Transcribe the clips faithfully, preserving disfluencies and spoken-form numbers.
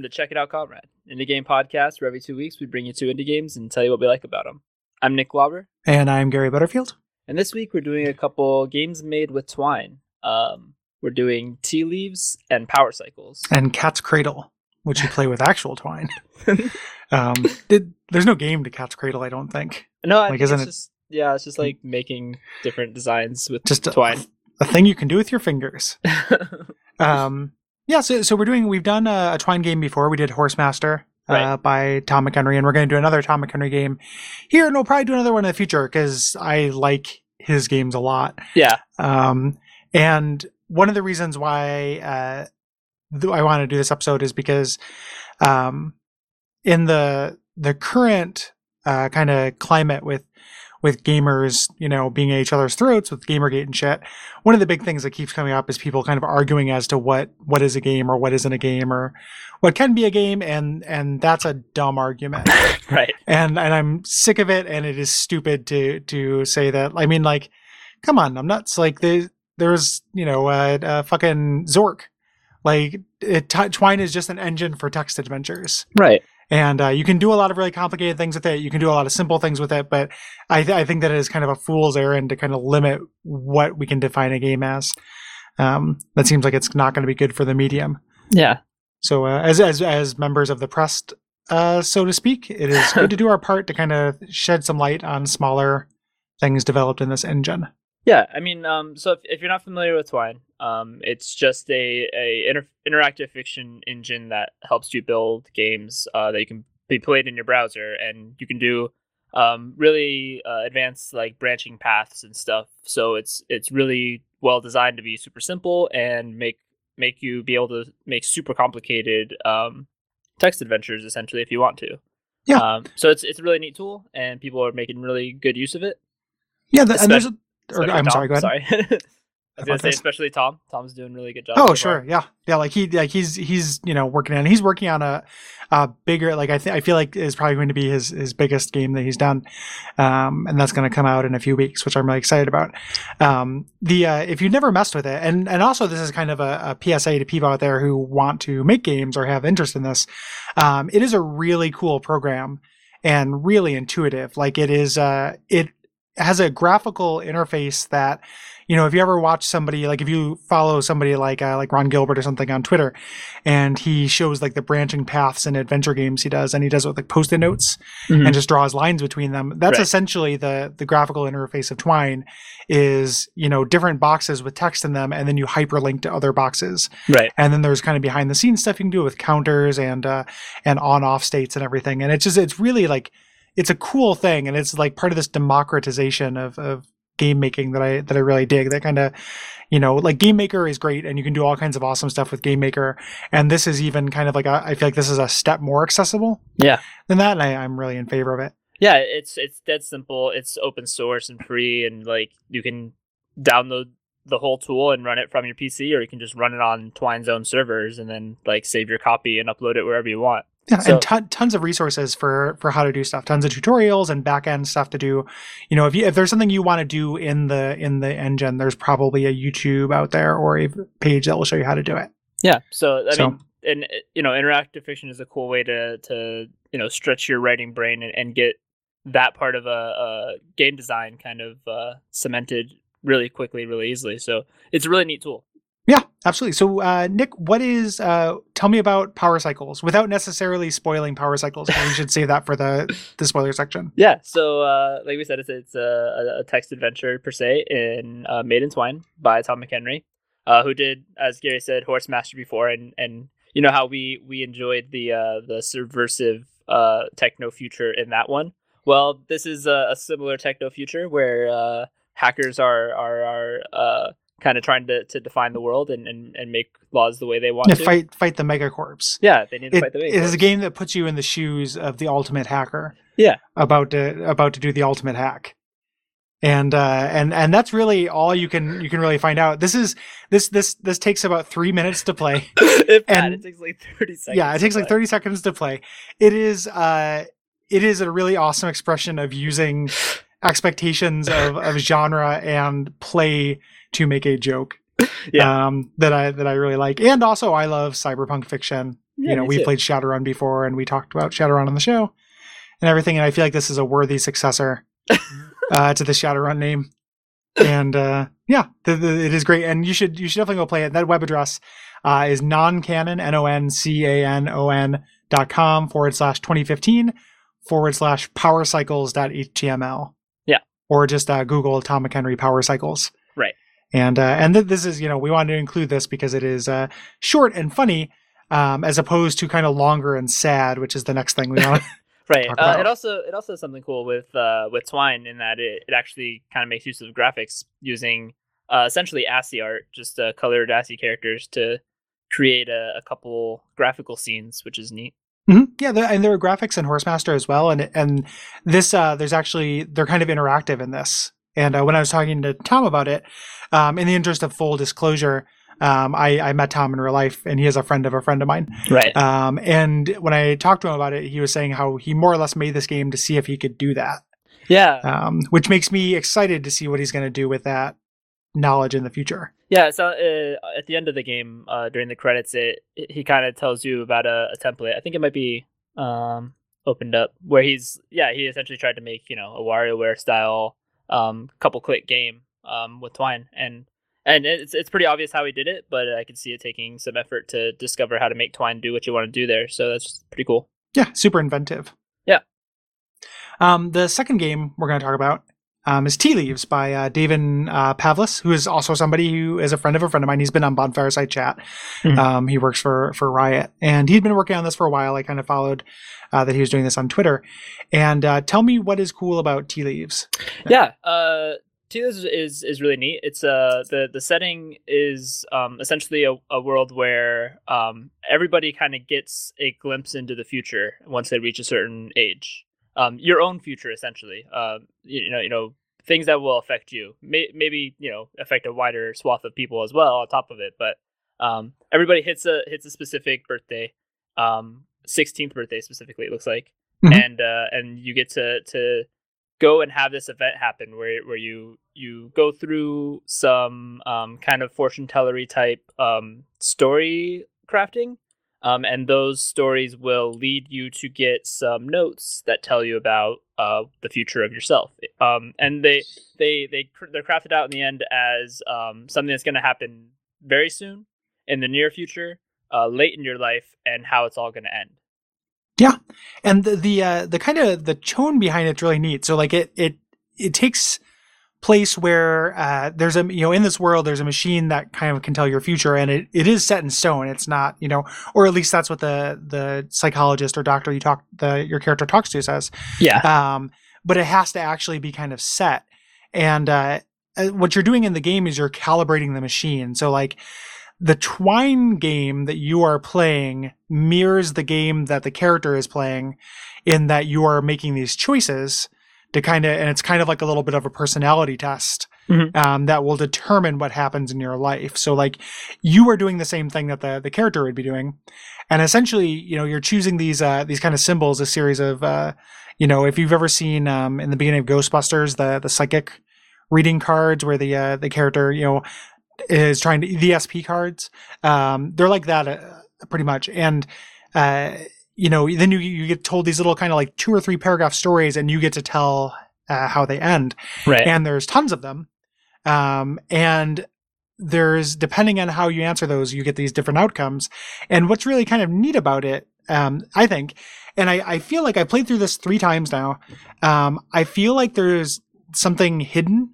welcome to Check It Out, Comrade, indie game podcast where every two weeks we bring you two indie games and tell you what we like about them. I'm Nick Glauber. And I'm Gary Butterfield. And this week we're doing a couple games made with Twine. Um, we're doing Tea Leaves and Power Cycles. And Cat's Cradle, which you play with actual twine. um, did, there's no game to Cat's Cradle, I don't think. No, I like, think isn't it's it just, yeah, it's just like making different designs with just a, twine. A thing you can do with your fingers. um, yeah, so so we're doing, we've done a, a Twine game before. We did Horsemaster uh, right. by Tom McHenry, and we're going to do another Tom McHenry game here, and we'll probably do another one in the future because I like his games a lot. Yeah. Um, and one of the reasons why uh, th- I want to do this episode is because um, in the the current uh, kind of climate with with gamers, you know, being at each other's throats with Gamergate and shit, one of the big things that keeps coming up is people kind of arguing as to what what is a game or what isn't a game or what can be a game, and and that's a dumb argument. Right. And and I'm sick of it, and it is stupid to to say that. I mean, like, come on, I'm nuts. Like, the, there's, you know, uh, uh, fucking Zork. Like, it, t- Twine is just an engine for text adventures. Right. And uh, you can do a lot of really complicated things with it. You can do a lot of simple things with it. But I, th- I think that it is kind of a fool's errand to kind of limit what we can define a game as. Um, that seems like it's not going to be good for the medium. Yeah. So uh, as, as as members of the press, uh, so to speak, it is good to do our part to kind of shed some light on smaller things developed in this engine. Yeah, I mean, um, so if, if you're not familiar with Twine, um, it's just a, a inter- interactive fiction engine that helps you build games uh, that you can be played in your browser, and you can do um, really uh, advanced like branching paths and stuff. So it's it's really well designed to be super simple and make make you be able to make super complicated um, text adventures essentially if you want to. Yeah. Um, so it's it's a really neat tool, and people are making really good use of it. Yeah, the, and there's a Or, I'm Tom, sorry, go ahead. Sorry. I was going to say, especially Tom. Tom's doing a really good job. Oh, so sure. far. Yeah. Yeah. Like he, like he's, he's, you know, working on, he's working on a, a bigger, like I think, I feel like is probably going to be his, his biggest game that he's done. Um, and that's going to come out in a few weeks, which I'm really excited about. Um, the, uh, if you've never messed with it, and, and also this is kind of a, a P S A to people out there who want to make games or have interest in this. Um, it is a really cool program and really intuitive. Like it is, uh, it, has a graphical interface that, you know, if you ever watch somebody, like if you follow somebody like uh, like Ron Gilbert or something on Twitter, and he shows like the branching paths in adventure games he does, and he does it with like post-it notes mm-hmm. and just draws lines between them. That's right. Essentially the the graphical interface of Twine is, you know, different boxes with text in them, and then you hyperlink to other boxes. Right. And then there's kind of behind the scenes stuff you can do with counters and uh, and on-off states and everything. And it's just, it's really like, it's a cool thing, and it's like part of this democratization of, of game making that I that I really dig. That kind of, you know, like Game Maker is great, and you can do all kinds of awesome stuff with Game Maker. And this is even kind of like a, I feel like this is a step more accessible. Yeah. Than that, and I, I'm really in favor of it. Yeah, it's it's dead simple. It's open source and free, and like you can download the whole tool and run it from your P C, or you can just run it on Twine's own servers and then like save your copy and upload it wherever you want. Yeah, so, and ton, tons of resources for, for how to do stuff, tons of tutorials and back end stuff to do. You know, if you, if there's something you want to do in the in the engine, there's probably a YouTube out there or a page that will show you how to do it. Yeah, so I so, mean, and you know, interactive fiction is a cool way to to you know stretch your writing brain and, and get that part of a, a game design kind of uh, cemented really quickly, really easily. So it's a really neat tool. Yeah, absolutely. So, uh, Nick, what is, uh, tell me about Power Cycles without necessarily spoiling Power Cycles. We should save that for the, the spoiler section. Yeah. So, uh, like we said, it's, it's a, a text adventure per se in uh, Made in Twine by Tom McHenry, uh, who did, as Gary said, Horsemaster before. And, and you know how we, we enjoyed the, uh, the subversive uh, techno future in that one. Well, this is a, a similar techno future where uh, hackers are, are, are uh, kind of trying to, to define the world and, and, and make laws the way they want yeah, to. Fight fight the megacorps. Yeah, they need to it, fight the megacorps. It is a game that puts you in the shoes of the ultimate hacker. Yeah. About to about to do the ultimate hack. And uh and and that's really all you can you can really find out. This is this this this takes about three minutes to play. If and that, it takes like thirty seconds. Yeah, it takes like thirty seconds to play. It is uh it is a really awesome expression of using expectations of, of genre and play to make a joke. Yeah. Um, that I that I really like, and also I love cyberpunk fiction. Yeah, you know, me we too. played Shadowrun before, and we talked about Shadowrun on the show and everything. And I feel like this is a worthy successor uh, to the Shadowrun name. And uh, yeah, the, the, it is great. And you should you should definitely go play it. That web address uh, is noncanon, N O N C A N O N dot com forward slash twenty fifteen forward slash power cycles dot H T M L. Yeah. Or just uh, Google Tom McHenry Power Cycles. Right. And uh, and th- this is, you know, we wanted to include this because it is uh, short and funny, um, as opposed to kind of longer and sad, which is the next thing we want. Right. Talk Uh, about. it also it also has something cool with uh, with Twine in that it, it actually kind of makes use of graphics using uh, essentially ASCII art, just uh, colored ASCII characters to create a, a couple graphical scenes, which is neat. Mm-hmm. Yeah, there, and there are graphics in Horsemaster as well, and and this uh, there's actually they're kind of interactive in this. And uh, when I was talking to Tom about it, um, in the interest of full disclosure, um, I, I met Tom in real life, and he is a friend of a friend of mine. Right. Um, and when I talked to him about it, he was saying how he more or less made this game to see if he could do that. Yeah. Um, which makes me excited to see what he's going to do with that knowledge in the future. Yeah, so uh, at the end of the game, uh, during the credits, it, it he kind of tells you about a, a template. I think it might be um, opened up where he's yeah he essentially tried to make you know a WarioWare style um, couple click game um, with Twine, and and it's it's pretty obvious how he did it, but I can see it taking some effort to discover how to make Twine do what you want to do there. So that's pretty cool. Yeah, super inventive. Yeah. Um, the second game we're going to talk about Um, is Tea Leaves by uh, David uh, Pavlis, who is also somebody who is a friend of a friend of mine. He's been on Bonfireside Chat. Mm-hmm. Um, he works for for Riot, and he'd been working on this for a while. I kind of followed uh, that he was doing this on Twitter. And uh, tell me what is cool about Tea Leaves. Yeah, uh, Tea Leaves is is really neat. It's uh the the setting is um, essentially a, a world where um, everybody kind of gets a glimpse into the future once they reach a certain age. Um, your own future, essentially. Uh, you, you know, you know, things that will affect you. May, maybe you know, affect a wider swath of people as well. On top of it, but um, everybody hits a hits a specific birthday, um, sixteenth birthday specifically. It looks like, Mhm. and uh, and you get to to go and have this event happen where where you you go through some um, kind of fortune tellery type um, story crafting. Um, and those stories will lead you to get some notes that tell you about uh, the future of yourself. Um, and they they they they're crafted out in the end as um, something that's going to happen very soon, in the near future, uh, late in your life, and how it's all going to end. Yeah, and the the uh, the kind of the tone behind it's really neat. So like it it it takes place where uh, there's a you know in this world there's a machine that kind of can tell your future, and it, it is set in stone. It's not you know or at least that's what the the psychologist or doctor you talk the your character talks to says. Yeah. Um, but it has to actually be kind of set. And uh, what you're doing in the game is you're calibrating the machine. So like the Twine game that you are playing mirrors the game that the character is playing, in that you are making these choices to kind of, and it's kind of like a little bit of a personality test. Mm-hmm. Um, that will determine what happens in your life. So like you are doing the same thing that the, the character would be doing. And essentially, you know, you're choosing these, uh, these kind of symbols, a series of, uh, you know, if you've ever seen, um, in the beginning of Ghostbusters, the, the psychic reading cards where the, uh, the character, you know, is trying to, the S P cards, um, they're like that, uh, pretty much. And, uh, you know, then you, you get told these little kind of like two or three paragraph stories, and you get to tell, uh, how they end. Right. And there's tons of them. Um, and there's, depending on how you answer those, you get these different outcomes. And what's really kind of neat about it, um, I think, and I, I feel like I played through this three times now. Um, I feel like there's something hidden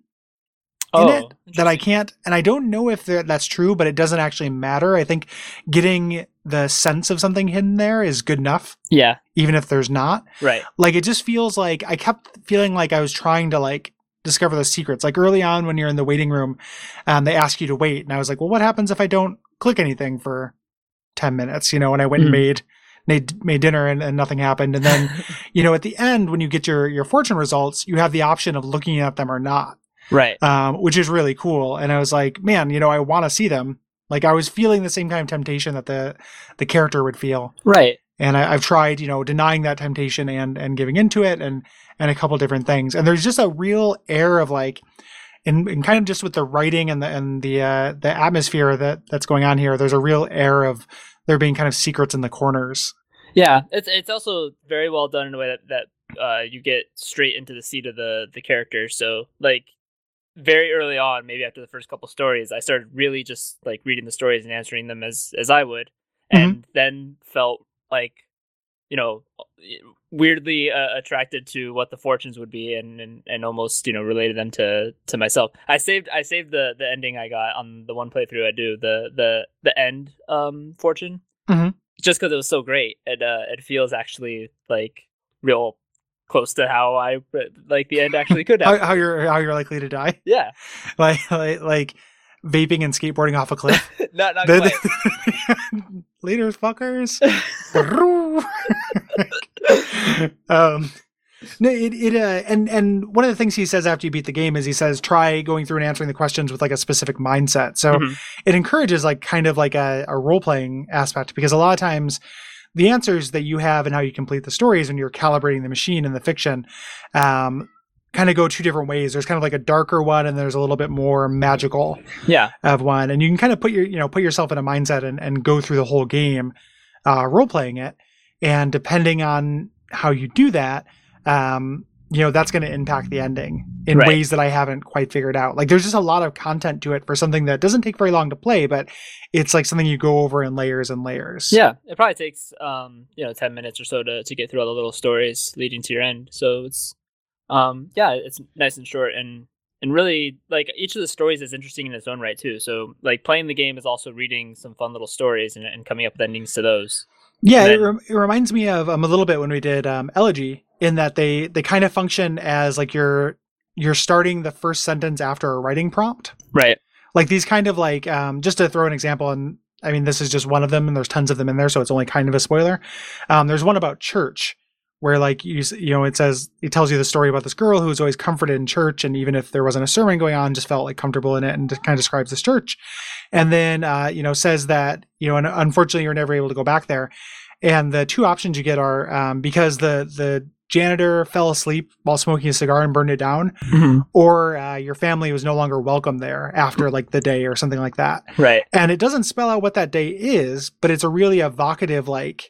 in Oh, it that I can't, and I don't know if that- that's true, but it doesn't actually matter. I think getting the sense of something hidden there is good enough, Yeah. even if there's not. Right. Like, it just feels like I kept feeling like I was trying to like discover the secrets. Like early on when you're in the waiting room, um, they ask you to wait. And I was like, well, what happens if I don't click anything for ten minutes? You know, and I went Mhm. and made, made, made dinner and, and nothing happened. And then, you know, at the end, when you get your, your fortune results, you have the option of looking at them or not, Right. um, which is really cool. And I was like, man, you know, I want to see them. Like I was feeling the same kind of temptation that the, the character would feel. Right. And I, I've tried, you know, denying that temptation and, and giving into it and, and a couple different things. And there's just a real air of like, and, and kind of just with the writing and the, and the, uh, the atmosphere that that's going on here, there's a real air of there being kind of secrets in the corners. Yeah, it's it's also very well done in a way that that uh, you get straight into the seat of the the character. So like very early on, maybe after the first couple stories, I started really just like reading the stories and answering them as as I would, and mm-hmm. then felt like, you know, weirdly uh, attracted to what the fortunes would be, and, and and almost, you know, related them to to myself. I saved I saved the the ending I got on the one playthrough I do, the the the end um fortune, mm-hmm. just because it was so great. It uh it feels actually like real close to how I like the end actually could happen. how, how you're how you're likely to die. Yeah, like like, like vaping and skateboarding off a cliff. not not quite. Leaders, fuckers. um, no, it it uh, and and one of the things he says after you beat the game is he says try going through and answering the questions with like a specific mindset. So mm-hmm. it encourages like kind of like a, a role playing aspect, because a lot of times the answers that you have and how you complete the stories when you're calibrating the machine in the fiction, um, kind of go two different ways. There's kind of like a darker one, and there's a little bit more magical yeah. of one. And you can kind of put your, you know, put yourself in a mindset and, and go through the whole game, uh, role playing it. And depending on how you do that, um, you know, that's going to impact the ending in right. ways that I haven't quite figured out. Like there's just a lot of content to it for something that doesn't take very long to play, but it's like something you go over in layers and layers. Yeah. It probably takes, um, you know, ten minutes or so to, to get through all the little stories leading to your end. So it's, Um, yeah, it's nice and short, and, and really like each of the stories is interesting in its own right too. So like playing the game is also reading some fun little stories and, and coming up with endings to those. Yeah, then, it, re- it reminds me of um, a little bit when we did um, Elegy, in that they they kind of function as like you're you're starting the first sentence after a writing prompt. Right. Like these kind of like um, just to throw an example, and I mean this is just one of them, and there's tons of them in there, so it's only kind of a spoiler. Um, there's one about church, where like you you know it says it tells you the story about this girl who was always comforted in church, and even if there wasn't a sermon going on, just felt like comfortable in it, and just kind of describes this church, and then uh, you know says that you know and unfortunately you're never able to go back there, and the two options you get are um, because the the janitor fell asleep while smoking a cigar and burned it down, mm-hmm. or uh, your family was no longer welcome there after like the day or something like that. Right. And it doesn't spell out what that day is, but it's a really evocative like,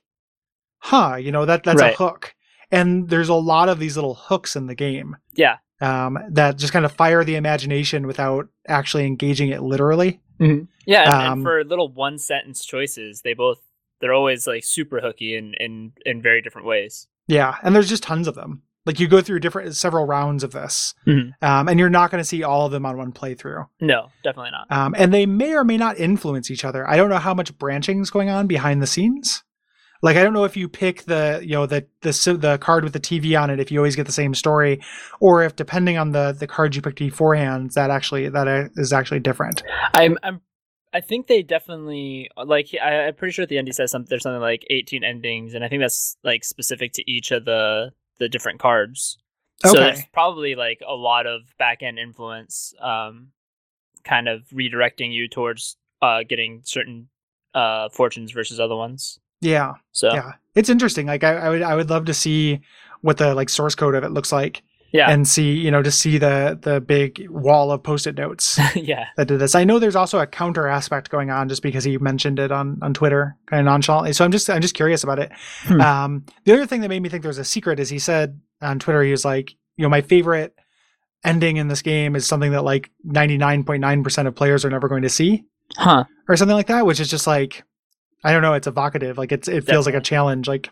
huh, you know that that's right. a hook. And there's a lot of these little hooks in the game. Yeah. Um, that just kind of fire the imagination without actually engaging it literally. Mm-hmm. Yeah. And, Um, and for little one sentence choices, they both, they're always like super hooky in, in, in very different ways. Yeah. And there's just tons of them. Like you go through different, several rounds of this, mm-hmm. um, and you're not going to see all of them on one playthrough. No, definitely not. Um, and they may or may not influence each other. I don't know how much branching is going on behind the scenes. Like, I don't know if you pick the, you know, the, the, the card with the T V on it, if you always get the same story, or if depending on the, the card you picked beforehand, that actually, that is actually different. I'm, I'm, I think they definitely, like, I, I'm pretty sure at the end he says something, there's something like eighteen endings, and I think that's like specific to each of the, the different cards. Okay. So there's probably like a lot of back end influence, um, kind of redirecting you towards, uh, getting certain, uh, fortunes versus other ones. Yeah. So yeah, it's interesting. Like I, I would, I would love to see what the like source code of it looks like. Yeah. And see, you know, to see the, the big wall of Post-it notes yeah. that did this. I know there's also a counter aspect going on just because he mentioned it on, on Twitter kind of nonchalantly. So I'm just, I'm just curious about it. Hmm. Um, the other thing that made me think there was a secret is he said on Twitter, he was like, you know, my favorite ending in this game is something that like ninety-nine point nine percent of players are never going to see. Huh. Or something like that, which is just like, I don't know. It's evocative. Like it's, it feels Definitely. like a challenge. Like,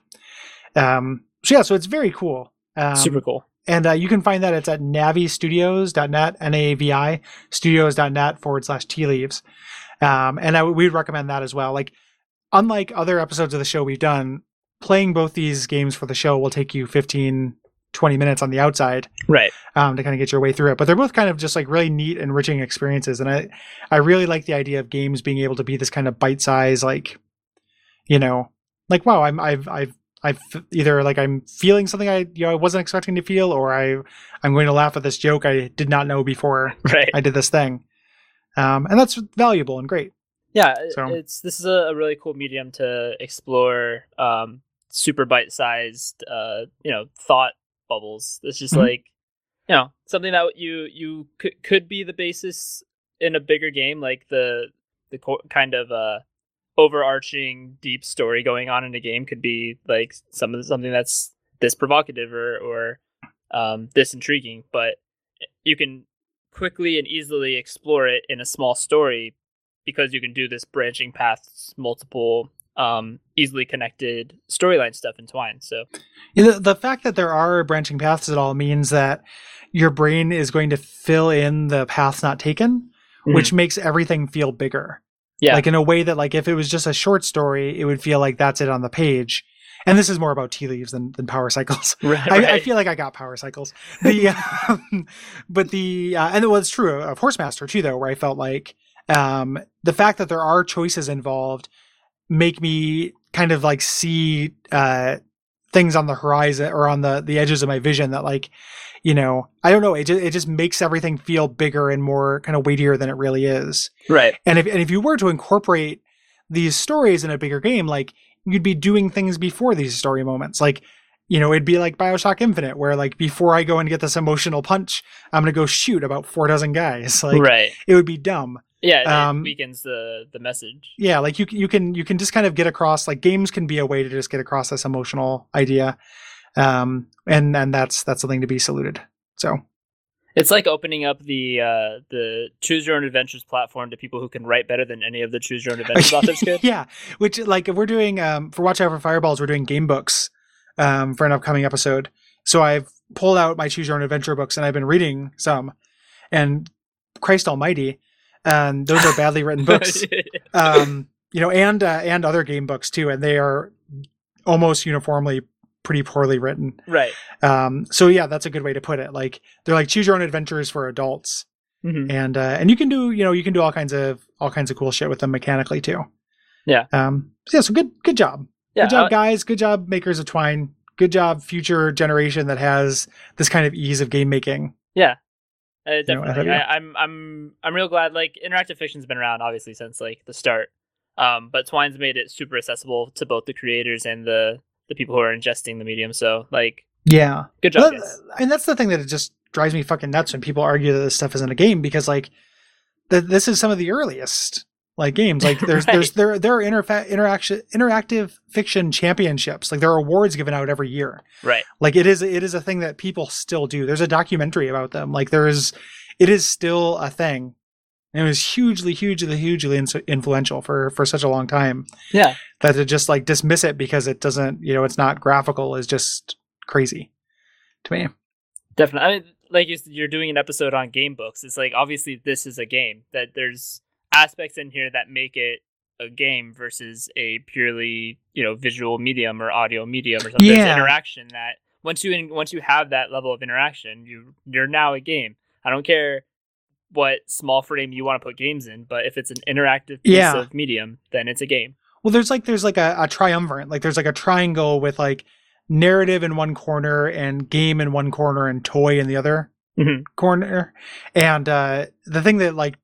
um, so yeah, so it's very cool. Um, Super cool. And uh, you can find that it's at navi studios dot net, N A V I, studios.net forward slash tea leaves. Um, and I w- we'd recommend that as well. Like, unlike other episodes of the show we've done, playing both these games for the show will take you fifteen, twenty minutes on the outside. Right. Um, to kind of get your way through it. But they're both kind of just like really neat, enriching experiences. And I, I really like the idea of games being able to be this kind of bite size, like, you know, like, wow, I'm, I've, I've, I've either like I'm feeling something I you know I wasn't expecting to feel, or I I'm going to laugh at this joke I did not know before right. I did this thing, um, and that's valuable and great. Yeah, so. it's this is a, a really cool medium to explore um, super bite-sized uh, you know thought bubbles. It's just mm-hmm. like you know something that you you could could be the basis in a bigger game, like the the co- kind of uh, overarching deep story going on in a game could be like some of the, something that's this provocative or or um, this intriguing, but you can quickly and easily explore it in a small story because you can do this branching paths, multiple um, easily connected storyline stuff in Twine. So yeah, the, the fact that there are branching paths at all means that your brain is going to fill in the paths not taken, mm-hmm. which makes everything feel bigger. Yeah. Like in a way that like if it was just a short story, it would feel like that's it on the page. And this is more about tea leaves than, than power cycles. Right, I, right. I feel like I got power cycles. The um, but the uh, and it was true of Horsemaster too, though, where I felt like um, the fact that there are choices involved make me kind of like see uh, things on the horizon or on the the edges of my vision that like, you know, I don't know. It just, it just makes everything feel bigger and more kind of weightier than it really is. Right. And if and if you were to incorporate these stories in a bigger game, like you'd be doing things before these story moments. Like, you know, it'd be like BioShock Infinite, where like before I go and get this emotional punch, I'm going to go shoot about four dozen guys. Like, right. It would be dumb. Yeah, it um, weakens the the message. Yeah, like you you can you can just kind of get across. Like games can be a way to just get across this emotional idea, um, and and that's that's something to be saluted. So. It's like opening up the uh, the Choose Your Own Adventures platform to people who can write better than any of the Choose Your Own Adventures authors could. Yeah, which like if we're doing um, for Watch Out for Fireballs, we're doing game books um, for an upcoming episode. So I've pulled out my Choose Your Own Adventure books and I've been reading some. And Christ Almighty, um, those are badly written books, um, you know, and uh, and other game books too, and they are almost uniformly pretty poorly written. Right. Um, so yeah, that's a good way to put it. Like they're like Choose Your Own Adventures for adults. Mm-hmm. And, uh, and you can do, you know, you can do all kinds of, all kinds of cool shit with them mechanically too. Yeah. Um, so yeah, so good, good job. Yeah, good job uh, guys. Good job makers of Twine. Good job future generation that has this kind of ease of game making. Yeah. Uh, definitely. You know, I, I'm, I'm, I'm real glad like interactive fiction's been around obviously since like the start. Um, but Twine's made it super accessible to both the creators and the, the people who are ingesting the medium. So like, yeah, good job. But, guys. And that's the thing that it just drives me fucking nuts when people argue that this stuff isn't a game, because like th- this is some of the earliest like games. Like there's, right. there's, there, there are interfa- interaction, interactive fiction championships. Like there are awards given out every year. Right. Like it is, it is a thing that people still do. There's a documentary about them. Like there is, it is still a thing. And it was hugely, hugely, hugely influential for, for such a long time. Yeah. That to just like dismiss it because it doesn't, you know, it's not graphical is just crazy to me. Definitely. I mean, like you're doing an episode on game books. It's like, obviously this is a game, that there's aspects in here that make it a game versus a purely, you know, visual medium or audio medium or something. Yeah. There's interaction that once you, once you have that level of interaction, you, you're now a game. I don't care what small frame you want to put games in, but if it's an interactive piece yeah. of medium, then it's a game. Well, there's like there's like a, a triumvirate, like there's like a triangle with like narrative in one corner and game in one corner and toy in the other mm-hmm. corner. And uh, the thing that like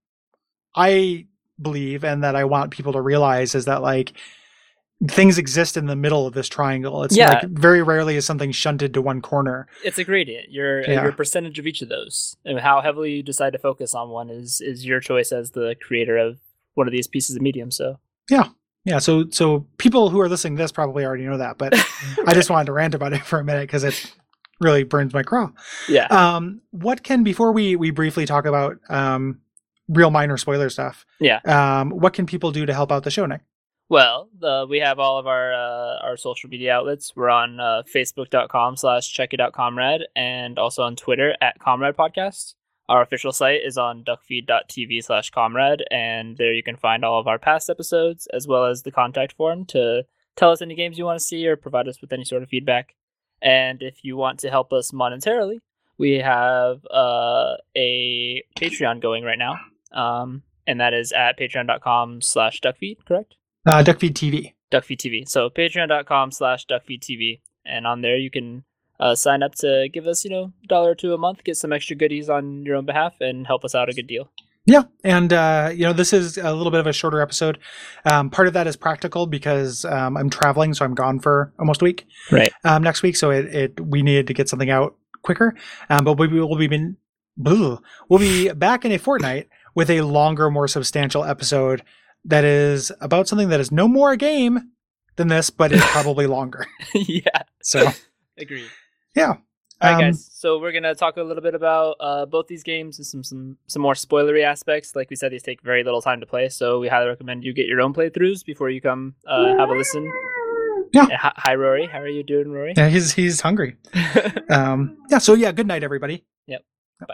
I believe and that I want people to realize is that like things exist in the middle of this triangle. It's yeah. like very rarely is something shunted to one corner. It's a gradient. Your yeah. your percentage of each of those, and how heavily you decide to focus on one is is your choice as the creator of one of these pieces of medium. So yeah, yeah. So so people who are listening to this probably already know that, but I just wanted to rant about it for a minute because it really burns my craw. Yeah. Um. What can before we we briefly talk about um real minor spoiler stuff? Yeah. Um. What can people do to help out the show, Nick? Well, the, we have all of our uh, our social media outlets. We're on uh, facebook.com slash check it out comrade and also on Twitter at Comrade Podcast. Our official site is on duckfeed.tv slash comrade, and there you can find all of our past episodes as well as the contact form to tell us any games you want to see or provide us with any sort of feedback. And if you want to help us monetarily, we have uh, a Patreon going right now, um, and that is at patreon.com slash duckfeed, correct? Uh, Duckfeed T V. Duckfeed T V. So patreon.com slash Duckfeed TV. And on there you can uh, sign up to give us, you know, a dollar or two a month, get some extra goodies on your own behalf, and help us out a good deal. Yeah. And, uh, you know, this is a little bit of a shorter episode. Um, part of that is practical because um, I'm traveling, so I'm gone for almost a week. Right. Um, next week. So it, it we needed to get something out quicker. Um, but we will be been, we'll be back in a fortnight with a longer, more substantial episode that is about something that is no more a game than this, but is probably longer. Yeah. So, agreed. Yeah. All right, Um, guys. So we're gonna talk a little bit about uh, both these games and some some some more spoilery aspects. Like we said, these take very little time to play, so we highly recommend you get your own playthroughs before you come uh, have a listen. Yeah. And hi, hi, Rory. How are you doing, Rory? Yeah, he's he's hungry. um, yeah. So yeah, good night, everybody. Yep. Bye.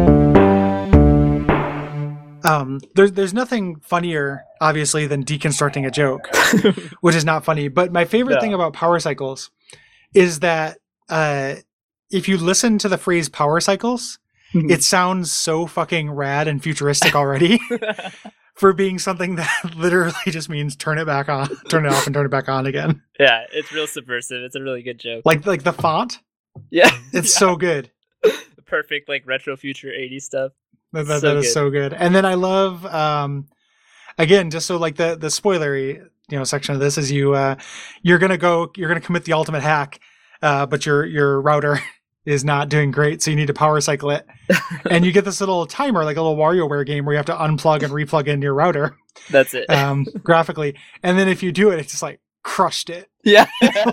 Um, there's there's nothing funnier, obviously, than deconstructing a joke, which is not funny. But my favorite No. thing about power cycles is that uh, if you listen to the phrase power cycles, it sounds so fucking rad and futuristic already for being something that literally just means turn it back on, turn it off, and turn it back on again. Yeah, it's real subversive. It's a really good joke. Like like the font, Yeah, it's so good. perfect, like retro future eighties stuff. That, that, So that is good. so good. And then I love, um, again, just so like the the spoilery, you know, section of this is you uh, you're gonna go, you're gonna commit the ultimate hack, uh, but your your router is not doing great, so you need to power cycle it, and you get this little timer, like a little WarioWare game, where you have to unplug and replug in your router, That's it. um, graphically, and then if you do it, it's just like crushed it. Yeah,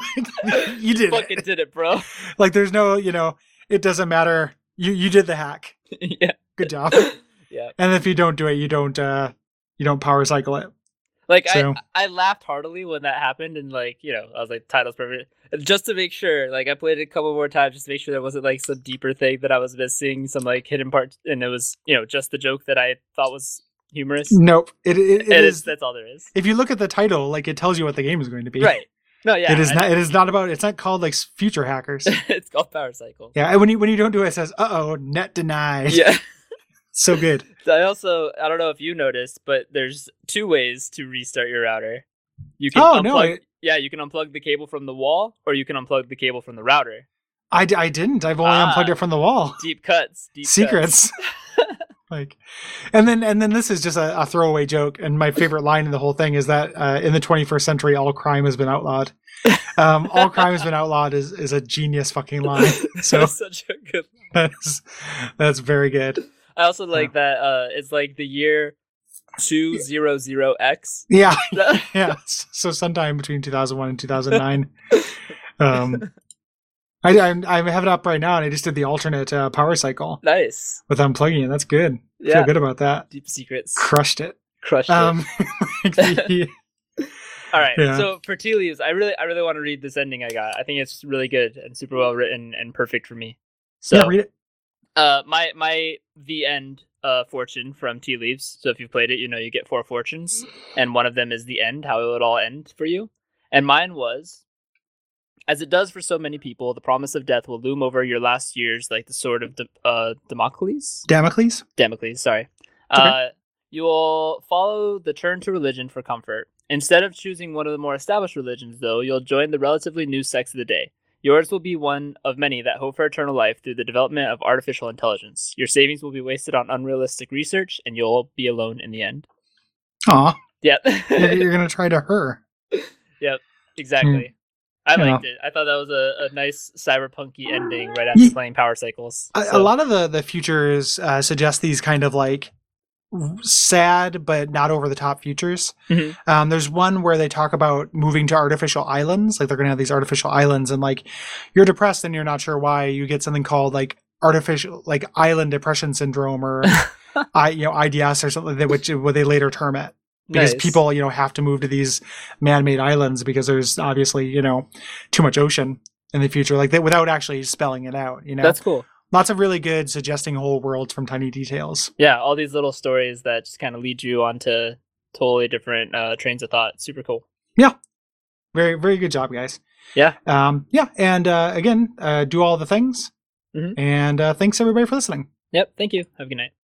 You did fucking it. did it, bro. Like there's no, you know, it doesn't matter. You you did the hack. Yeah, Good job. yeah. And if you don't do it, you don't uh you don't power cycle it. Like So- I, I laughed heartily when that happened, and like you know, I was like, title's perfect, just to make sure. Like I played it a couple more times just to make sure there wasn't like some deeper thing that I was missing, some like hidden part, and it was you know just the joke that I thought was humorous. Nope. It it, it it is, is. That's all there is. if you look at the title, like it tells you what the game is going to be. Right. No, yeah. It is I not know. it is not about it's not called like future hackers. It's called Power Cycle. Yeah, and when you when you don't do it, it says, uh oh, net denied. Yeah. So good. I also I don't know if you noticed, but there's two ways to restart your router. You can Oh, unplug, no, I- yeah, you can unplug the cable from the wall, or you can unplug the cable from the router. I, d- I didn't. I've only Ah. unplugged it from the wall. Deep cuts, deep Secrets. Like, and then and then this is just a, a throwaway joke. And my favorite line in the whole thing is that uh, in the twenty-first century, all crime has been outlawed. Um, all crime has been outlawed is, is a genius fucking line. cuts. So That's such a good. that's that's very good. I also like that. Uh, it's like the year two zero zero X. Yeah, yeah. So sometime between two thousand one and two thousand nine. Um, I, I'm I have it up right now, and I just did the alternate uh, power cycle Nice. with unplugging it. That's good. Yeah. Feel good about that. Deep secrets. Crushed it. Crushed it. Um, like the- All right. Yeah. So for Tea Leaves, I really, I really want to read this ending I got. I think it's really good and super well written and perfect for me. So, yeah, read it. uh, my my the end uh fortune from Tea Leaves. So if you've played it, you know you get four fortunes, and one of them is the end, how it would all end for you. And mine was, as it does for so many people, the promise of death will loom over your last years like the sword of De- uh, Damocles. Damocles. Damocles, sorry. okay. Uh, you will follow the turn to religion for comfort. Instead of choosing one of the more established religions, though, you'll join the relatively new sects of the day. Yours will be one of many that hope for eternal life through the development of artificial intelligence. Your savings will be wasted on unrealistic research, and you'll be alone in the end. Aw, Yep. you're, you're gonna try to her. Yep, exactly. I Yeah. liked it. I thought that was a, a nice cyberpunky ending right after Ye- playing Power Cycles. A, So- a lot of the the futures uh, suggest these kind of like sad but not over the top futures. Mhm. Um, there's one where they talk about moving to artificial islands, like they're gonna have these artificial islands, and like you're depressed and you're not sure why. You get something called like artificial, like island depression syndrome, or I, you know, I D S or something like that, which what they later term it. Because Nice. people, you know, have to move to these man-made islands because there's obviously, you know, too much ocean in the future, like that, without actually spelling it out. You know, That's cool. lots of really good suggesting whole worlds from tiny details. Yeah, all these little stories that just kind of lead you onto totally different uh, trains of thought. Super cool. Very, very good job, guys. Yeah. Um, yeah, and uh, again, uh, do all the things. Mhm. And uh, thanks everybody for listening. Yep. Thank you. Have a good night.